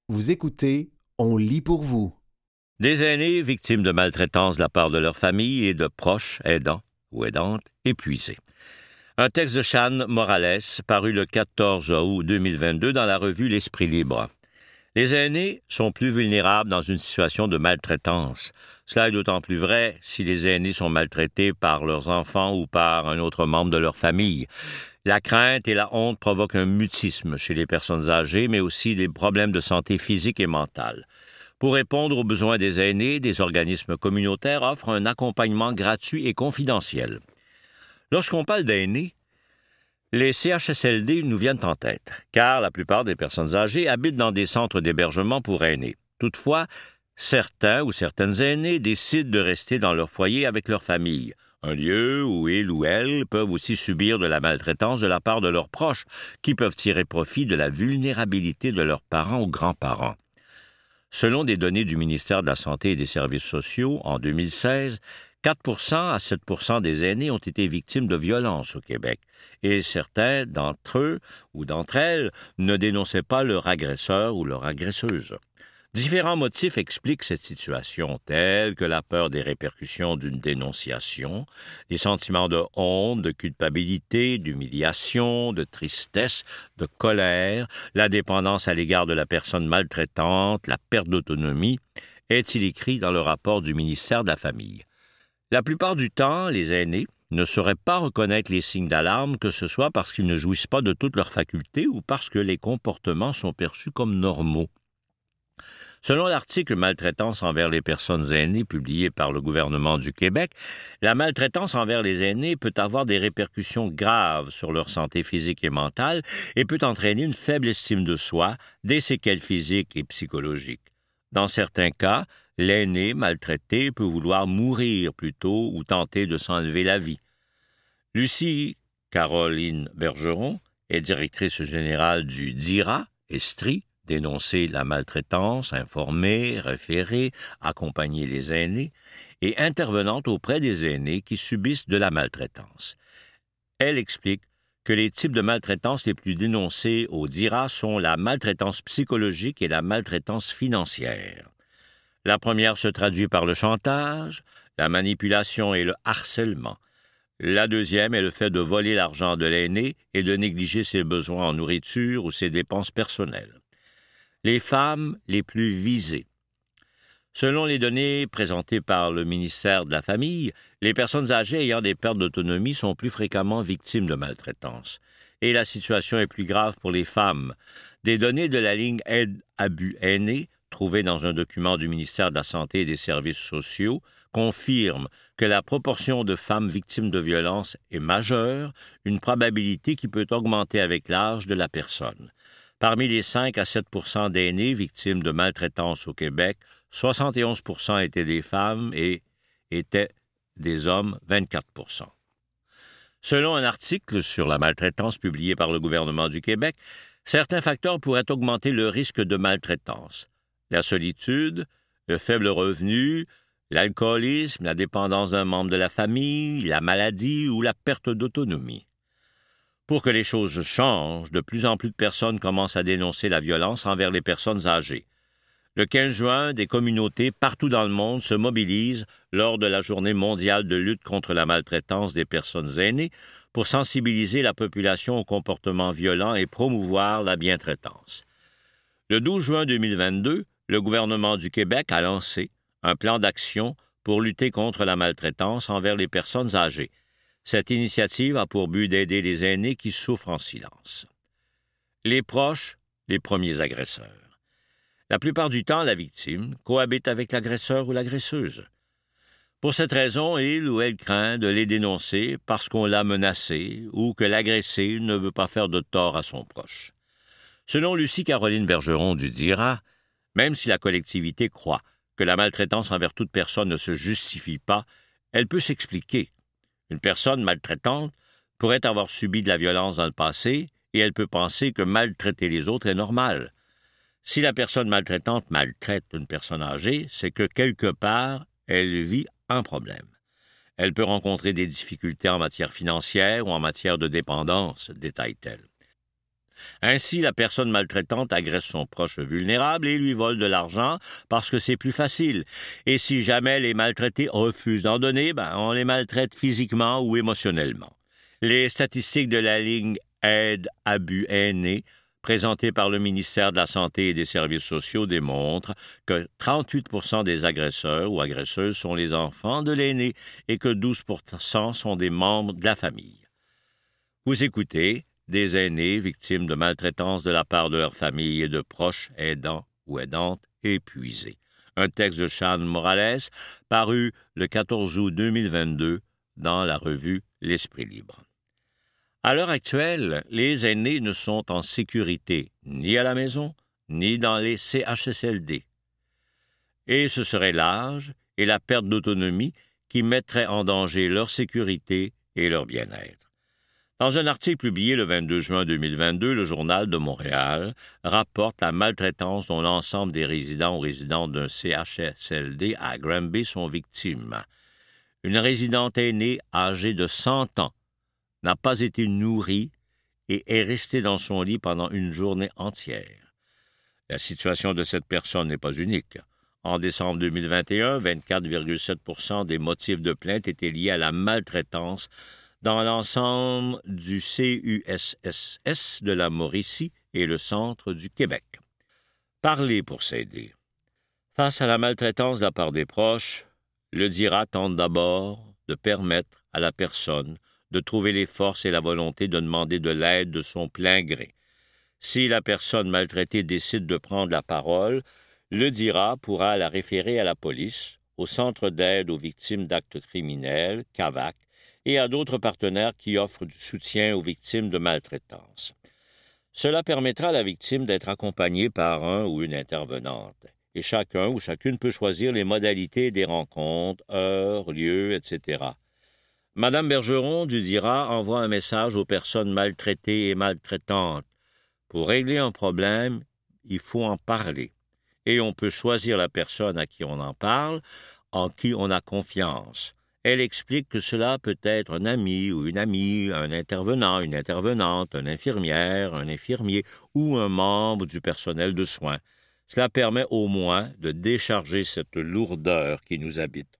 Vous écoutez, on lit pour vous. Des aînés victimes de maltraitance de la part de leur famille et de proches aidants ou aidantes épuisés. Un texte de Shan Morales paru le 14 août 2022 dans la revue L'Esprit libre. Les aînés sont plus vulnérables dans une situation de maltraitance. Cela est d'autant plus vrai si les aînés sont maltraités par leurs enfants ou par un autre membre de leur famille. La crainte et la honte provoquent un mutisme chez les personnes âgées, mais aussi des problèmes de santé physique et mentale. Pour répondre aux besoins des aînés, des organismes communautaires offrent un accompagnement gratuit et confidentiel. Lorsqu'on parle d'aînés, les CHSLD nous viennent en tête, car la plupart des personnes âgées habitent dans des centres d'hébergement pour aînés. Toutefois, certains ou certaines aînés décident de rester dans leur foyer avec leur famille, un lieu où ils ou elles peuvent aussi subir de la maltraitance de la part de leurs proches, qui peuvent tirer profit de la vulnérabilité de leurs parents ou grands-parents. Selon des données du ministère de la Santé et des Services sociaux, en 2016, 4 à 7 des aînés ont été victimes de violences au Québec, et certains d'entre eux ou d'entre elles ne dénonçaient pas leur agresseur ou leur agresseuse. Différents motifs expliquent cette situation, tels que la peur des répercussions d'une dénonciation, les sentiments de honte, de culpabilité, d'humiliation, de tristesse, de colère, la dépendance à l'égard de la personne maltraitante, la perte d'autonomie, est-il écrit dans le rapport du ministère de la Famille. La plupart du temps, les aînés ne sauraient pas reconnaître les signes d'alarme, que ce soit parce qu'ils ne jouissent pas de toutes leurs facultés ou parce que les comportements sont perçus comme normaux. Selon l'article « Maltraitance envers les personnes aînées » publié par le gouvernement du Québec, la maltraitance envers les aînés peut avoir des répercussions graves sur leur santé physique et mentale et peut entraîner une faible estime de soi, des séquelles physiques et psychologiques. Dans certains cas, l'aîné maltraité peut vouloir mourir plutôt ou tenter de s'enlever la vie. Lucie Caroline Bergeron est directrice générale du DIRA, Estrie, dénoncer la maltraitance, informer, référer, accompagner les aînés, et intervenante auprès des aînés qui subissent de la maltraitance. Elle explique que les types de maltraitance les plus dénoncés au DIRA sont la maltraitance psychologique et la maltraitance financière. La première se traduit par le chantage, la manipulation et le harcèlement. La deuxième est le fait de voler l'argent de l'aîné et de négliger ses besoins en nourriture ou ses dépenses personnelles. Les femmes les plus visées. Selon les données présentées par le ministère de la Famille, les personnes âgées ayant des pertes d'autonomie sont plus fréquemment victimes de maltraitance. Et la situation est plus grave pour les femmes. Des données de la ligne Aide Abus Aînés, trouvées dans un document du ministère de la Santé et des Services sociaux, confirment que la proportion de femmes victimes de violences est majeure, une probabilité qui peut augmenter avec l'âge de la personne. Parmi les 5 à 7 d'aînés victimes de maltraitance au Québec, 71 étaient des femmes et étaient des hommes, 24 Selon un article sur la maltraitance publié par le gouvernement du Québec, certains facteurs pourraient augmenter le risque de maltraitance. La solitude, le faible revenu, l'alcoolisme, la dépendance d'un membre de la famille, la maladie ou la perte d'autonomie. Pour que les choses changent, de plus en plus de personnes commencent à dénoncer la violence envers les personnes âgées. Le 15 juin, des communautés partout dans le monde se mobilisent lors de la Journée mondiale de lutte contre la maltraitance des personnes aînées pour sensibiliser la population aux comportements violents et promouvoir la bientraitance. Le 12 juin 2022, le gouvernement du Québec a lancé un plan d'action pour lutter contre la maltraitance envers les personnes âgées. Cette initiative a pour but d'aider les aînés qui souffrent en silence. Les proches, les premiers agresseurs. La plupart du temps, la victime cohabite avec l'agresseur ou l'agresseuse. Pour cette raison, il ou elle craint de les dénoncer parce qu'on l'a menacé ou que l'agressé ne veut pas faire de tort à son proche. Selon Lucie Caroline Bergeron du DIRA, même si la collectivité croit que la maltraitance envers toute personne ne se justifie pas, elle peut s'expliquer. Une personne maltraitante pourrait avoir subi de la violence dans le passé et elle peut penser que maltraiter les autres est normal. Si la personne maltraitante maltraite une personne âgée, c'est que quelque part, elle vit un problème. Elle peut rencontrer des difficultés en matière financière ou en matière de dépendance, détaille-t-elle. Ainsi, la personne maltraitante agresse son proche vulnérable et lui vole de l'argent parce que c'est plus facile. Et si jamais les maltraités refusent d'en donner, on les maltraite physiquement ou émotionnellement. Les statistiques de la ligne Aide Abus Aînés présentées par le ministère de la Santé et des Services sociaux démontrent que 38% des agresseurs ou agresseuses sont les enfants de l'aîné et que 12% sont des membres de la famille. Vous écoutez des aînés victimes de maltraitance de la part de leur famille et de proches aidants ou aidantes épuisés. Un texte de Sean Morales paru le 14 août 2022 dans la revue L'Esprit libre. À l'heure actuelle, les aînés ne sont en sécurité ni à la maison, ni dans les CHSLD. Et ce serait l'âge et la perte d'autonomie qui mettraient en danger leur sécurité et leur bien-être. Dans un article publié le 22 juin 2022, le Journal de Montréal rapporte la maltraitance dont l'ensemble des résidents ou résidentes d'un CHSLD à Granby sont victimes. Une résidente aînée âgée de 100 ans n'a pas été nourrie et est restée dans son lit pendant une journée entière. La situation de cette personne n'est pas unique. En décembre 2021, 24,7% des motifs de plainte étaient liés à la maltraitance dans l'ensemble du CUSSS de la Mauricie et le centre du Québec. Parler pour s'aider. Face à la maltraitance de la part des proches, le DIRA tente d'abord de permettre à la personne de trouver les forces et la volonté de demander de l'aide de son plein gré. Si la personne maltraitée décide de prendre la parole, le DIRA pourra la référer à la police, au Centre d'aide aux victimes d'actes criminels, CAVAC, et à d'autres partenaires qui offrent du soutien aux victimes de maltraitance. Cela permettra à la victime d'être accompagnée par un ou une intervenante, et chacun ou chacune peut choisir les modalités des rencontres, heures, lieux, etc. Madame Bergeron du DIRA envoie un message aux personnes maltraitées et maltraitantes. Pour régler un problème, il faut en parler. Et on peut choisir la personne à qui on en parle, en qui on a confiance. Elle explique que cela peut être un ami ou une amie, un intervenant, une intervenante, une infirmière, un infirmier ou un membre du personnel de soins. Cela permet au moins de décharger cette lourdeur qui nous habite.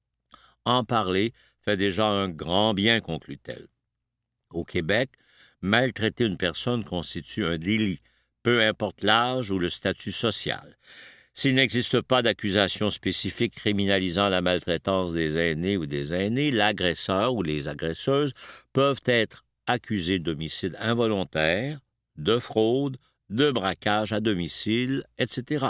En parler fait déjà un grand bien, conclut-elle. Au Québec, maltraiter une personne constitue un délit, peu importe l'âge ou le statut social. S'il n'existe pas d'accusation spécifique criminalisant la maltraitance des aînés ou des aînés, l'agresseur ou les agresseuses peuvent être accusés d'homicide involontaire, de fraude, de braquage à domicile, etc.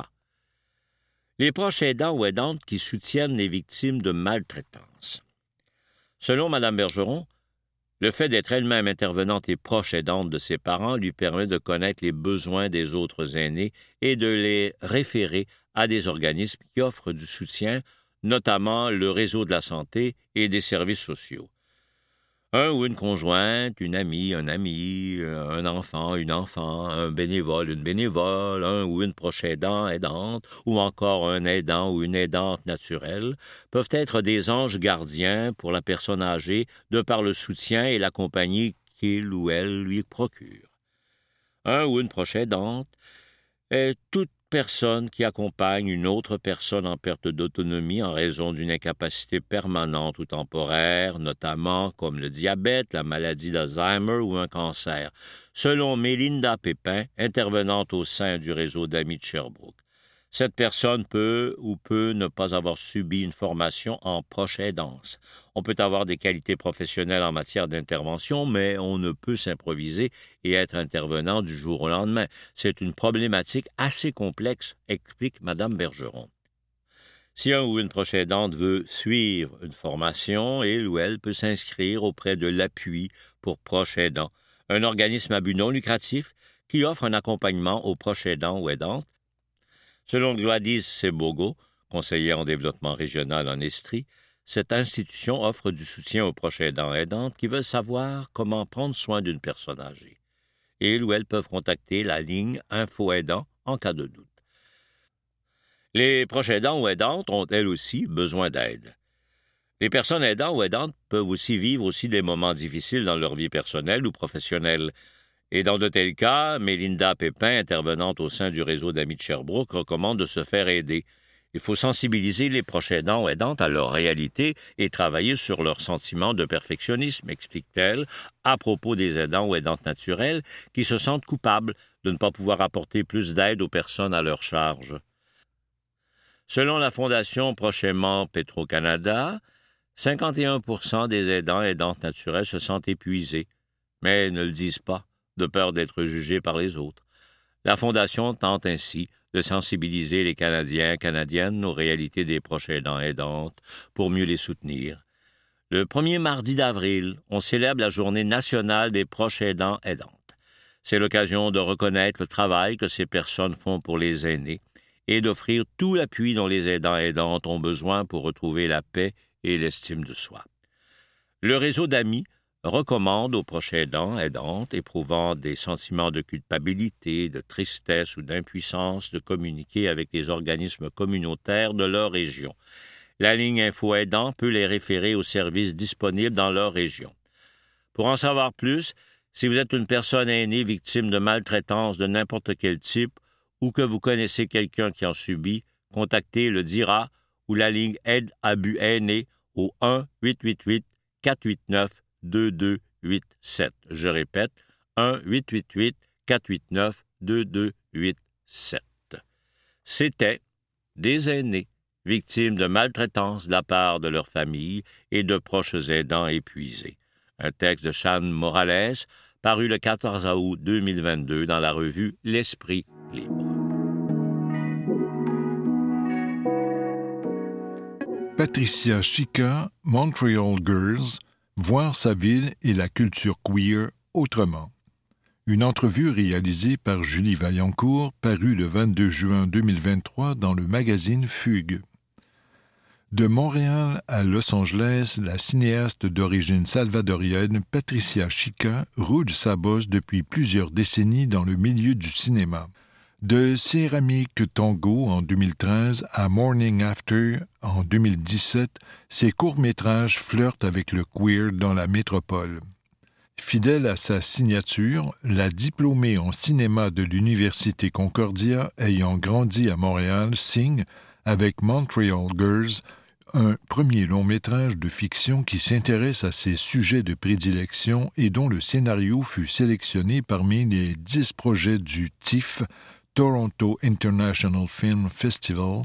Les proches aidants ou aidantes qui soutiennent les victimes de maltraitance. Selon Mme Bergeron, le fait d'être elle-même intervenante et proche aidante de ses parents lui permet de connaître les besoins des autres aînés et de les référer à des organismes qui offrent du soutien, notamment le réseau de la santé et des services sociaux. Un ou une conjointe, une amie, un ami, un enfant, une enfant, un bénévole, une bénévole, un ou une proche aidant, aidante, ou encore un aidant ou une aidante naturelle, peuvent être des anges gardiens pour la personne âgée de par le soutien et la compagnie qu'il ou elle lui procure. Un ou une proche aidante est toute personne qui accompagne une autre personne en perte d'autonomie en raison d'une incapacité permanente ou temporaire, notamment comme le diabète, la maladie d'Alzheimer ou un cancer, selon Mélinda Pépin, intervenante au sein du réseau d'amis de Sherbrooke. Cette personne peut ou peut ne pas avoir subi une formation en proche aidance. On peut avoir des qualités professionnelles en matière d'intervention, mais on ne peut s'improviser et être intervenant du jour au lendemain. C'est une problématique assez complexe, explique Mme Bergeron. Si un ou une proche aidante veut suivre une formation, il ou elle peut s'inscrire auprès de l'Appui pour proches aidants, un organisme à but non lucratif qui offre un accompagnement aux proches aidants ou aidantes. Selon Gladys Sebogo, conseillère en développement régional en Estrie, cette institution offre du soutien aux proches aidants et aidantes qui veulent savoir comment prendre soin d'une personne âgée. Ils ou elles peuvent contacter la ligne Info Aidant en cas de doute. Les proches aidants ou aidantes ont elles aussi besoin d'aide. Les personnes aidantes ou aidantes peuvent aussi vivre des moments difficiles dans leur vie personnelle ou professionnelle. Et dans de tels cas, Mélinda Pépin, intervenante au sein du réseau d'amis de Sherbrooke, recommande de se faire aider. Il faut sensibiliser les proches aidants ou aidantes à leur réalité et travailler sur leur sentiment de perfectionnisme, explique-t-elle, à propos des aidants ou aidantes naturelles qui se sentent coupables de ne pas pouvoir apporter plus d'aide aux personnes à leur charge. Selon la Fondation Prochainement Petro-Canada, 51% des aidants et aidantes naturelles se sentent épuisés, mais ne le disent pas, de peur d'être jugés par les autres. La Fondation tente ainsi de sensibiliser les Canadiens et Canadiennes aux réalités des proches aidants et aidantes pour mieux les soutenir. Le 1er mardi d'avril, on célèbre la Journée nationale des proches aidants et aidantes. C'est l'occasion de reconnaître le travail que ces personnes font pour les aînés et d'offrir tout l'appui dont les aidants et aidantes ont besoin pour retrouver la paix et l'estime de soi. Le réseau d'amis recommande aux proches aidants, aidantes, éprouvant des sentiments de culpabilité, de tristesse ou d'impuissance de communiquer avec les organismes communautaires de leur région. La ligne Info Aidant peut les référer aux services disponibles dans leur région. Pour en savoir plus, si vous êtes une personne aînée victime de maltraitance de n'importe quel type ou que vous connaissez quelqu'un qui en subit, contactez le DIRA ou la ligne Aide à but aîné au 1-888-489-2287. Je répète, 1-888-489-2287. C'était des aînés victimes de maltraitance de la part de leur famille et de proches aidants épuisés. Un texte de Sian Morales, paru le 14 août 2022 dans la revue L'Esprit libre. Patricia Chica, Montreal Girls, voir sa ville et la culture queer autrement. Une entrevue réalisée par Julie Vaillancourt, parue le 22 juin 2023 dans le magazine Fugue. De Montréal à Los Angeles, la cinéaste d'origine salvadorienne Patricia Chica roule sa bosse depuis plusieurs décennies dans le milieu du cinéma. De Céramique Tango en 2013 à Morning After en 2017, ses courts-métrages flirtent avec le queer dans la métropole. Fidèle à sa signature, la diplômée en cinéma de l'Université Concordia ayant grandi à Montréal signe, avec Montreal Girls, un premier long-métrage de fiction qui s'intéresse à ses sujets de prédilection et dont le scénario fut sélectionné parmi les 10 projets du TIFF, Toronto International Film Festival,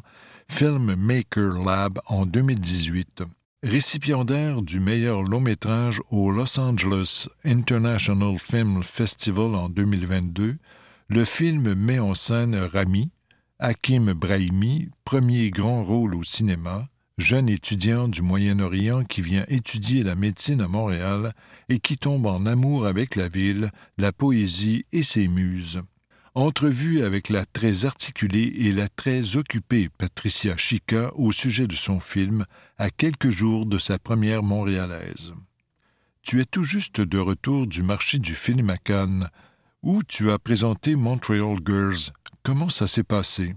Filmmaker Lab en 2018. Récipiendaire du meilleur long-métrage au Los Angeles International Film Festival en 2022, le film met en scène Rami, Hakim Brahimi, premier grand rôle au cinéma, jeune étudiant du Moyen-Orient qui vient étudier la médecine à Montréal et qui tombe en amour avec la ville, la poésie et ses muses. Entrevue avec la très articulée et la très occupée Patricia Chica au sujet de son film, à quelques jours de sa première montréalaise. Tu es tout juste de retour du marché du film à Cannes, où tu as présenté Montreal Girls. Comment ça s'est passé?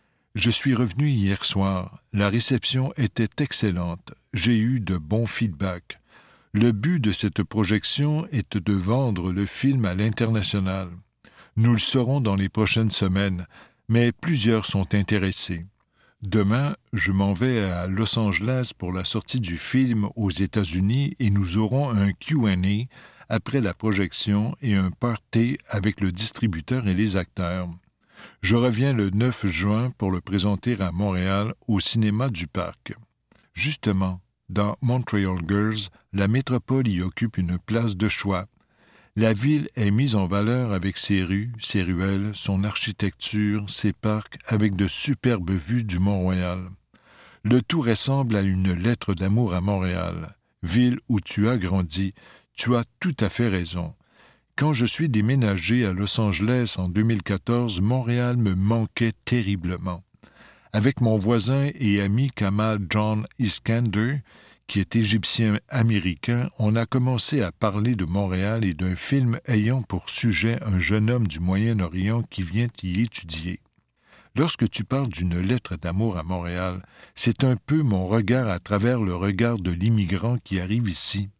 Je suis revenu hier soir. La réception était excellente. J'ai eu de bons feedbacks. Le but de cette projection est de vendre le film à l'international. Nous le saurons dans les prochaines semaines, mais plusieurs sont intéressés. Demain, je m'en vais à Los Angeles pour la sortie du film aux États-Unis et nous aurons un Q&A après la projection et un party avec le distributeur et les acteurs. Je reviens le 9 juin pour le présenter à Montréal au cinéma du Parc. Justement, dans Montreal Girls, la métropole y occupe une place de choix. La ville est mise en valeur avec ses rues, ses ruelles, son architecture, ses parcs, avec de superbes vues du Mont-Royal. Le tout ressemble à une lettre d'amour à Montréal. Ville où tu as grandi, tu as tout à fait raison. Quand je suis déménagé à Los Angeles en 2014, Montréal me manquait terriblement. Avec mon voisin et ami Kamal John Iskander, qui est égyptien-américain, on a commencé à parler de Montréal et d'un film ayant pour sujet un jeune homme du Moyen-Orient qui vient y étudier. Lorsque tu parles d'une lettre d'amour à Montréal, c'est un peu mon regard à travers le regard de l'immigrant qui arrive ici.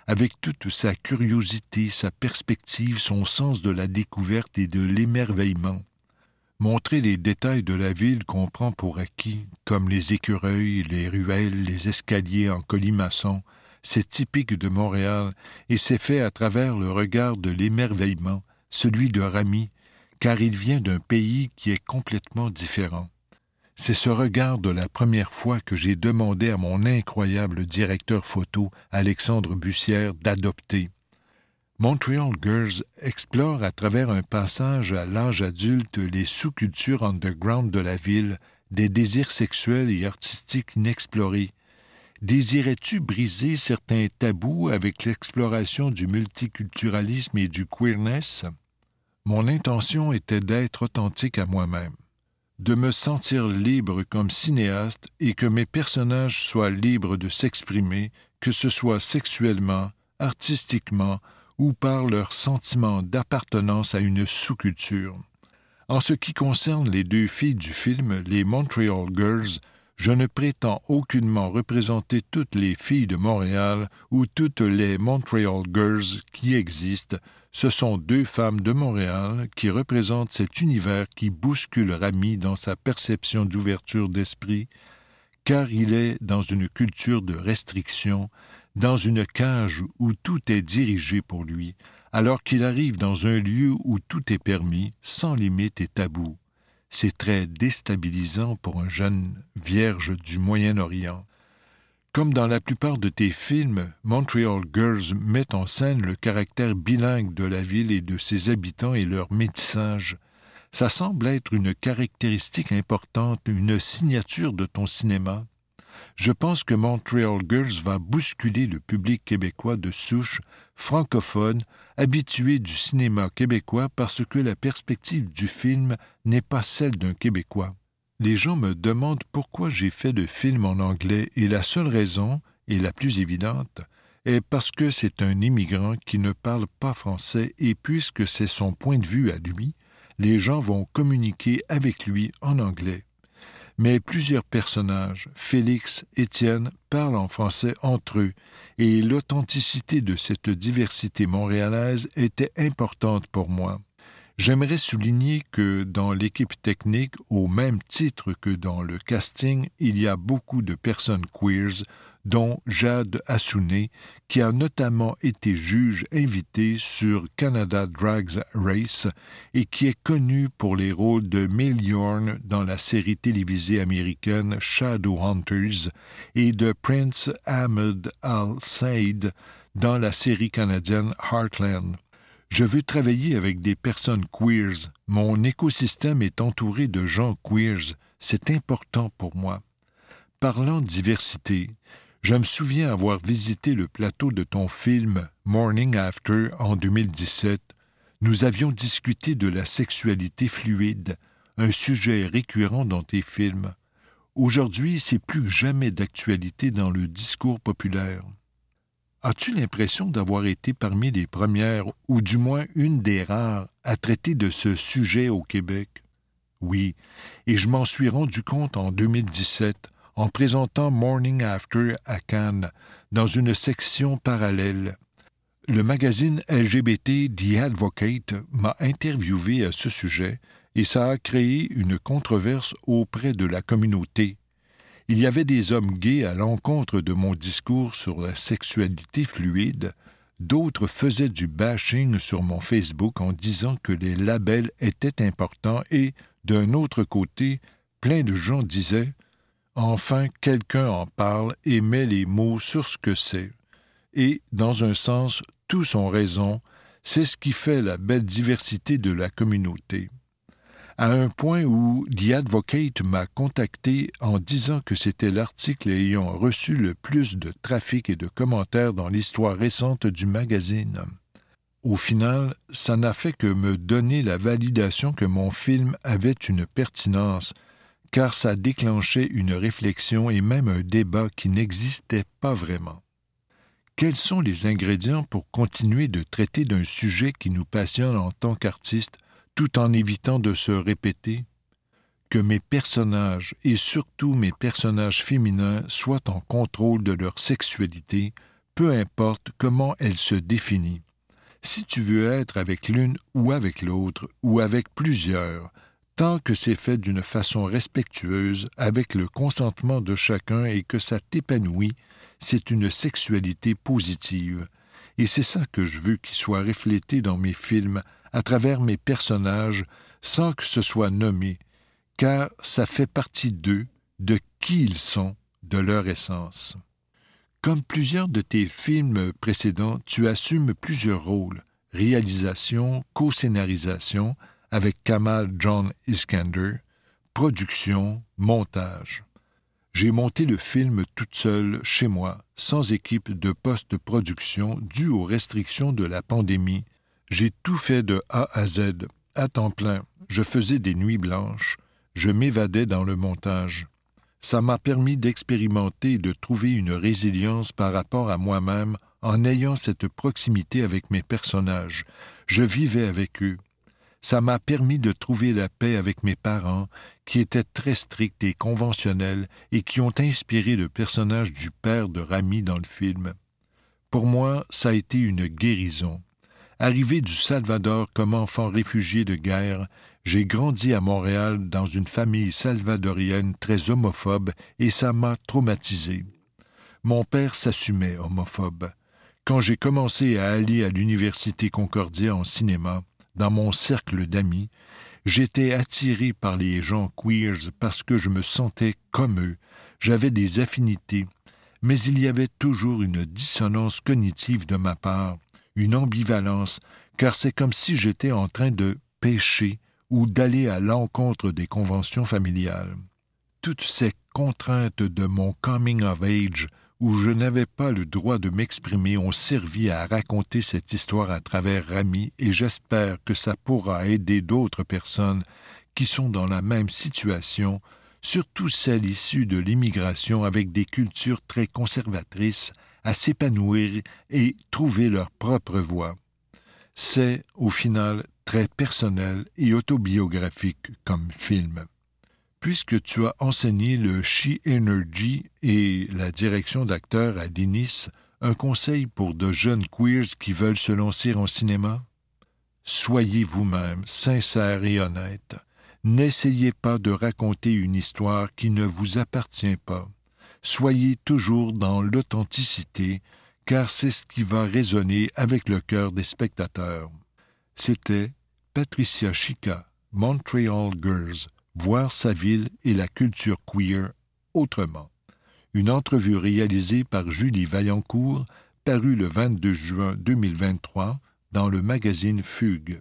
avec toute sa curiosité, sa perspective, son sens de la découverte et de l'émerveillement. Montrer les détails de la ville qu'on prend pour acquis, comme les écureuils, les ruelles, les escaliers en colimaçon, c'est typique de Montréal et c'est fait à travers le regard de l'émerveillement, celui de Rami, car il vient d'un pays qui est complètement différent. C'est ce regard de la première fois que j'ai demandé à mon incroyable directeur photo, Alexandre Bussière, d'adopter. Montreal Girls explore à travers un passage à l'âge adulte les sous-cultures underground de la ville, des désirs sexuels et artistiques inexplorés. Désirais-tu briser certains tabous avec l'exploration du multiculturalisme et du queerness? Mon intention était d'être authentique à moi-même, de me sentir libre comme cinéaste et que mes personnages soient libres de s'exprimer, que ce soit sexuellement, artistiquement ou par leur sentiment d'appartenance à une sous-culture. En ce qui concerne les deux filles du film, les Montreal Girls, je ne prétends aucunement représenter toutes les filles de Montréal ou toutes les Montreal Girls qui existent. Ce sont deux femmes de Montréal qui représentent cet univers qui bouscule Rami dans sa perception d'ouverture d'esprit, car il est dans une culture de restriction, dans une cage où tout est dirigé pour lui, alors qu'il arrive dans un lieu où tout est permis, sans limite et tabou. C'est très déstabilisant pour un jeune vierge du Moyen-Orient. Comme dans la plupart de tes films, Montreal Girls met en scène le caractère bilingue de la ville et de ses habitants et leur métissage. Ça semble être une caractéristique importante, une signature de ton cinéma. Je pense que Montreal Girls va bousculer le public québécois de souche, francophone, habitué du cinéma québécois parce que la perspective du film n'est pas celle d'un Québécois. Les gens me demandent pourquoi j'ai fait de films en anglais et la seule raison, et la plus évidente, est parce que c'est un immigrant qui ne parle pas français et puisque c'est son point de vue à lui, les gens vont communiquer avec lui en anglais. Mais plusieurs personnages, Félix, Étienne, parlent en français entre eux et l'authenticité de cette diversité montréalaise était importante pour moi. J'aimerais souligner que dans l'équipe technique, au même titre que dans le casting, il y a beaucoup de personnes queers, dont Jade Assouné, qui a notamment été juge invité sur Canada Drag Race et qui est connue pour les rôles de Mel Yorn dans la série télévisée américaine Shadowhunters et de Prince Ahmed Al-Said dans la série canadienne Heartland. Je veux travailler avec des personnes queers. Mon écosystème est entouré de gens queers. C'est important pour moi. Parlant de diversité, je me souviens avoir visité le plateau de ton film Morning After en 2017. Nous avions discuté de la sexualité fluide, un sujet récurrent dans tes films. Aujourd'hui, c'est plus que jamais d'actualité dans le discours populaire. As-tu l'impression d'avoir été parmi les premières, ou du moins une des rares, à traiter de ce sujet au Québec? Oui, et je m'en suis rendu compte en 2017, en présentant Morning After à Cannes, dans une section parallèle. Le magazine LGBT The Advocate m'a interviewé à ce sujet, et ça a créé une controverse auprès de la communauté. Il y avait des hommes gays à l'encontre de mon discours sur la sexualité fluide. D'autres faisaient du bashing sur mon Facebook en disant que les labels étaient importants et, d'un autre côté, plein de gens disaient « Enfin, quelqu'un en parle et met les mots sur ce que c'est. » Et, dans un sens, tous ont raison, c'est ce qui fait la belle diversité de la communauté. À un point où The Advocate m'a contacté en disant que c'était l'article ayant reçu le plus de trafic et de commentaires dans l'histoire récente du magazine. Au final, ça n'a fait que me donner la validation que mon film avait une pertinence, car ça déclenchait une réflexion et même un débat qui n'existait pas vraiment. Quels sont les ingrédients pour continuer de traiter d'un sujet qui nous passionne en tant qu'artistes, tout en évitant de se répéter? Que mes personnages, et surtout mes personnages féminins, soient en contrôle de leur sexualité, peu importe comment elle se définit. Si tu veux être avec l'une ou avec l'autre, ou avec plusieurs, tant que c'est fait d'une façon respectueuse, avec le consentement de chacun et que ça t'épanouit, c'est une sexualité positive. Et c'est ça que je veux qu'il soit reflété dans mes films, à travers mes personnages, sans que ce soit nommé, car ça fait partie d'eux, de qui ils sont, de leur essence. Comme plusieurs de tes films précédents, tu assumes plusieurs rôles, réalisation, co-scénarisation, avec Kamal John Iskander, production, montage. J'ai monté le film toute seule, chez moi, sans équipe de post-production due aux restrictions de la pandémie. J'ai tout fait de A à Z, à temps plein. Je faisais des nuits blanches. Je m'évadais dans le montage. Ça m'a permis d'expérimenter et de trouver une résilience par rapport à moi-même en ayant cette proximité avec mes personnages. Je vivais avec eux. Ça m'a permis de trouver la paix avec mes parents, qui étaient très stricts et conventionnels et qui ont inspiré le personnage du père de Rami dans le film. Pour moi, ça a été une guérison. Arrivé du Salvador comme enfant réfugié de guerre, j'ai grandi à Montréal dans une famille salvadorienne très homophobe et ça m'a traumatisé. Mon père s'assumait homophobe. Quand j'ai commencé à aller à l'Université Concordia en cinéma, dans mon cercle d'amis, j'étais attiré par les gens queers parce que je me sentais comme eux, j'avais des affinités, mais il y avait toujours une dissonance cognitive de ma part, une ambivalence, car c'est comme si j'étais en train de pécher ou d'aller à l'encontre des conventions familiales. Toutes ces contraintes de mon coming of age, où je n'avais pas le droit de m'exprimer, ont servi à raconter cette histoire à travers Rami et j'espère que ça pourra aider d'autres personnes qui sont dans la même situation, surtout celles issues de l'immigration avec des cultures très conservatrices, à s'épanouir et trouver leur propre voie. C'est, au final, très personnel et autobiographique comme film. Puisque tu as enseigné le She Energy et la direction d'acteur à l'INIS, un conseil pour de jeunes queers qui veulent se lancer en cinéma? Soyez vous-même, sincère et honnête. N'essayez pas de raconter une histoire qui ne vous appartient pas. Soyez toujours dans l'authenticité, car c'est ce qui va résonner avec le cœur des spectateurs. C'était Patricia Chica, Montreal Girls, voir sa ville et la culture queer autrement. Une entrevue réalisée par Julie Vaillancourt, parue le 22 juin 2023 dans le magazine Fugue.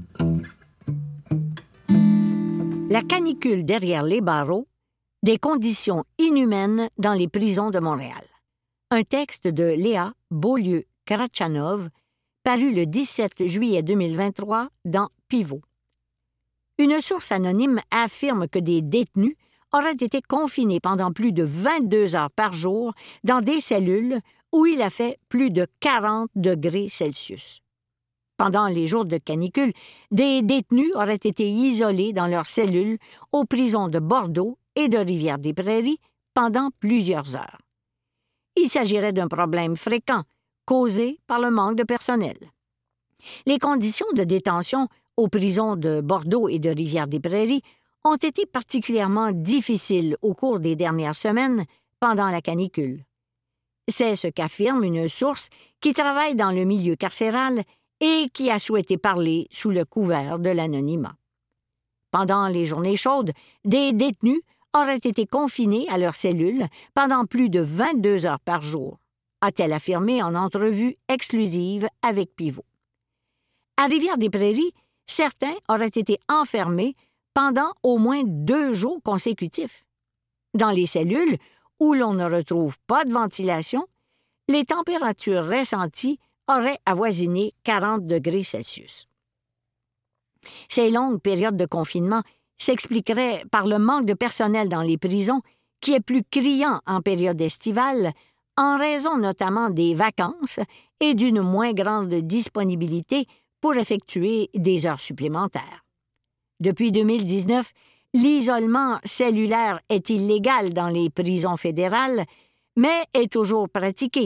La canicule derrière les barreaux, des conditions inhumaines dans les prisons de Montréal. Un texte de Léa Beaulieu-Kratchanov, paru le 17 juillet 2023 dans Pivot. Une source anonyme affirme que des détenus auraient été confinés pendant plus de 22 heures par jour dans des cellules où il a fait plus de 40 degrés Celsius. Pendant les jours de canicule, des détenus auraient été isolés dans leurs cellules aux prisons de Bordeaux et de Rivière-des-Prairies pendant plusieurs heures. Il s'agirait d'un problème fréquent, causé par le manque de personnel. Les conditions de détention aux prisons de Bordeaux et de Rivière-des-Prairies ont été particulièrement difficiles au cours des dernières semaines pendant la canicule. C'est ce qu'affirme une source qui travaille dans le milieu carcéral et qui a souhaité parler sous le couvert de l'anonymat. Pendant les journées chaudes, des détenus auraient été confinés à leurs cellules pendant plus de 22 heures par jour, a-t-elle affirmé en entrevue exclusive avec Pivot. À Rivière-des-Prairies, certains auraient été enfermés pendant au moins 2 jours consécutifs. Dans les cellules, où l'on ne retrouve pas de ventilation, les températures ressenties auraient avoisiné 40 degrés Celsius. Ces longues périodes de confinement s'expliqueraient par le manque de personnel dans les prisons qui est plus criant en période estivale, en raison notamment des vacances et d'une moins grande disponibilité pour effectuer des heures supplémentaires. Depuis 2019, l'isolement cellulaire est illégal dans les prisons fédérales, mais est toujours pratiqué,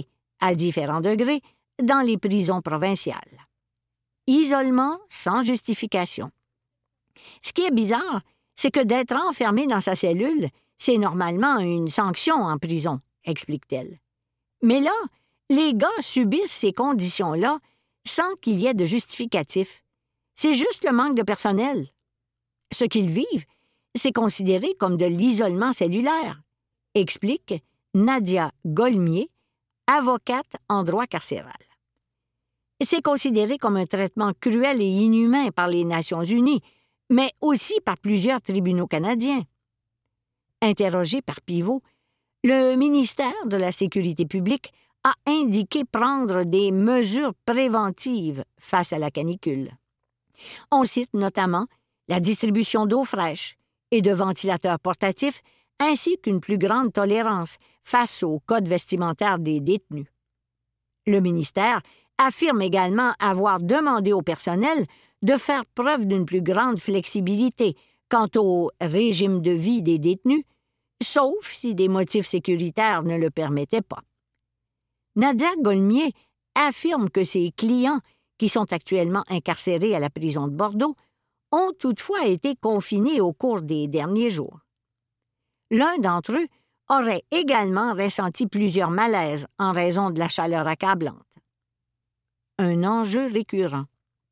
à différents degrés, dans les prisons provinciales. Isolement sans justification. Ce qui est bizarre, c'est que d'être enfermé dans sa cellule, c'est normalement une sanction en prison, explique-t-elle. Mais là, les gars subissent ces conditions-là sans qu'il y ait de justificatif. C'est juste le manque de personnel. Ce qu'ils vivent, c'est considéré comme de l'isolement cellulaire, explique Nadia Golmier, avocate en droit carcéral. C'est considéré comme un traitement cruel et inhumain par les Nations unies, mais aussi par plusieurs tribunaux canadiens. Interrogé par Pivot, le ministère de la Sécurité publique a indiqué prendre des mesures préventives face à la canicule. On cite notamment la distribution d'eau fraîche et de ventilateurs portatifs, ainsi qu'une plus grande tolérance face au code vestimentaire des détenus. Le ministère affirme également avoir demandé au personnel de faire preuve d'une plus grande flexibilité quant au régime de vie des détenus, sauf si des motifs sécuritaires ne le permettaient pas. Nadia Golmier affirme que ses clients, qui sont actuellement incarcérés à la prison de Bordeaux, ont toutefois été confinés au cours des derniers jours. L'un d'entre eux aurait également ressenti plusieurs malaises en raison de la chaleur accablante. Un enjeu récurrent.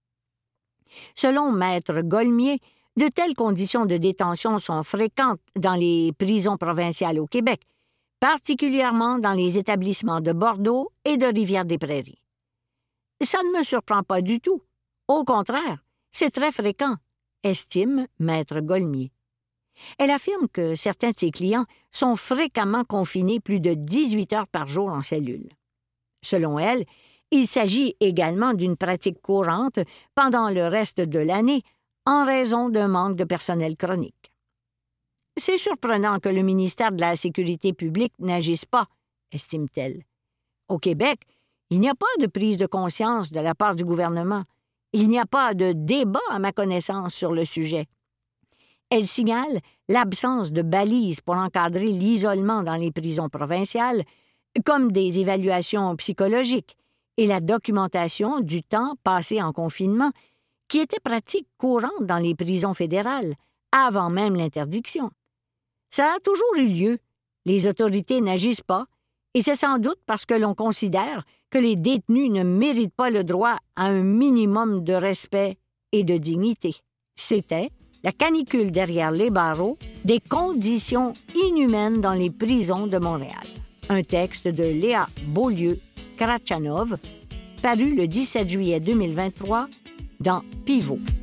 Selon Maître Golmier, de telles conditions de détention sont fréquentes dans les prisons provinciales au Québec, particulièrement dans les établissements de Bordeaux et de Rivière-des-Prairies. Ça ne me surprend pas du tout. Au contraire, c'est très fréquent, estime Maître Golmier. Elle affirme que certains de ses clients sont fréquemment confinés plus de 18 heures par jour en cellule. Selon elle, il s'agit également d'une pratique courante pendant le reste de l'année en raison d'un manque de personnel chronique. C'est surprenant que le ministère de la Sécurité publique n'agisse pas, estime-t-elle. Au Québec, il n'y a pas de prise de conscience de la part du gouvernement. Il n'y a pas de débat, à ma connaissance, sur le sujet. Elle signale l'absence de balises pour encadrer l'isolement dans les prisons provinciales, comme des évaluations psychologiques et la documentation du temps passé en confinement, qui était pratique courante dans les prisons fédérales, avant même l'interdiction. Ça a toujours eu lieu. Les autorités n'agissent pas, et c'est sans doute parce que l'on considère que les détenus ne méritent pas le droit à un minimum de respect et de dignité. C'était La canicule derrière les barreaux, des conditions inhumaines dans les prisons de Montréal. Un texte de Léa Beaulieu-Karachanov, paru le 17 juillet 2023 dans Pivot.